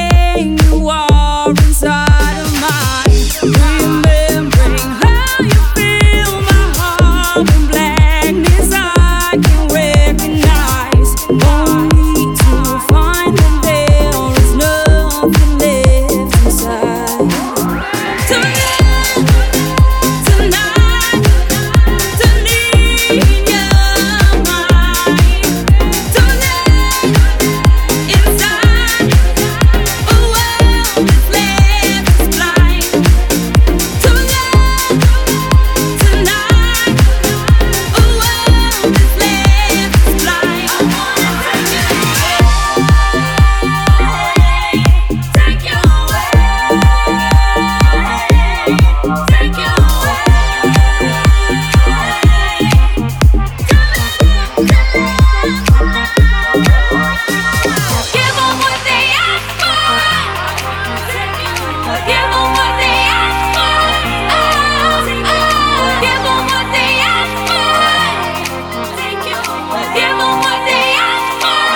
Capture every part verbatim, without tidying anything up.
everything you are inside of mine. Remembering how you fill my heart in blackness I can recognize. Only to find that there is nothing left inside. Tonight, tonight, to need your mind. Tonight, inside a world that's left us blind. Tonight, tonight, a world that's left us blind. I wanna take you away, take you away, take you away. Give 'em what they ask for. Give 'em what they ask for. Oh, oh. Give 'em what they ask for. Give 'em what they ask for.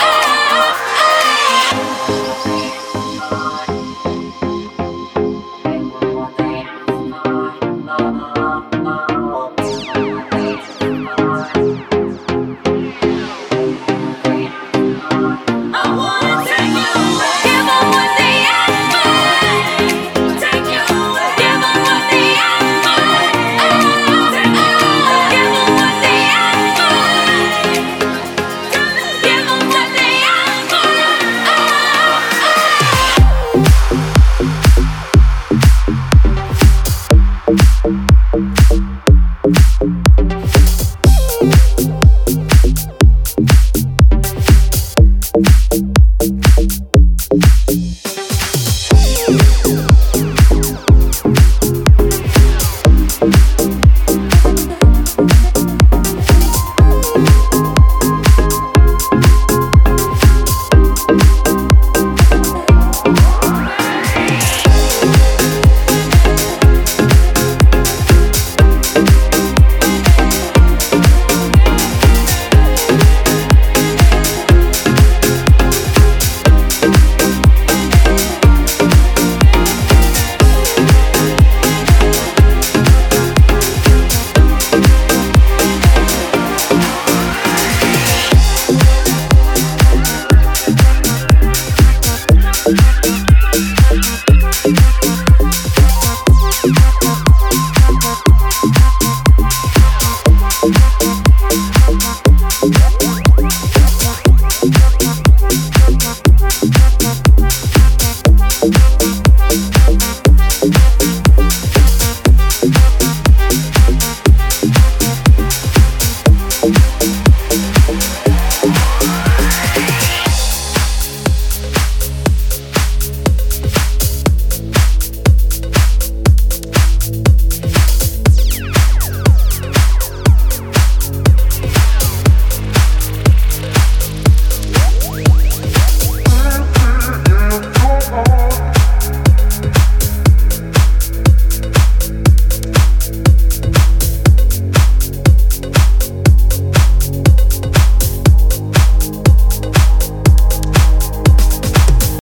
I wanna take you away. Give 'em what they ask for. Take you away. Give 'em what they ask for. Oh, take you away. Give 'em what they ask for. Give 'em what they ask for. We'll be right back.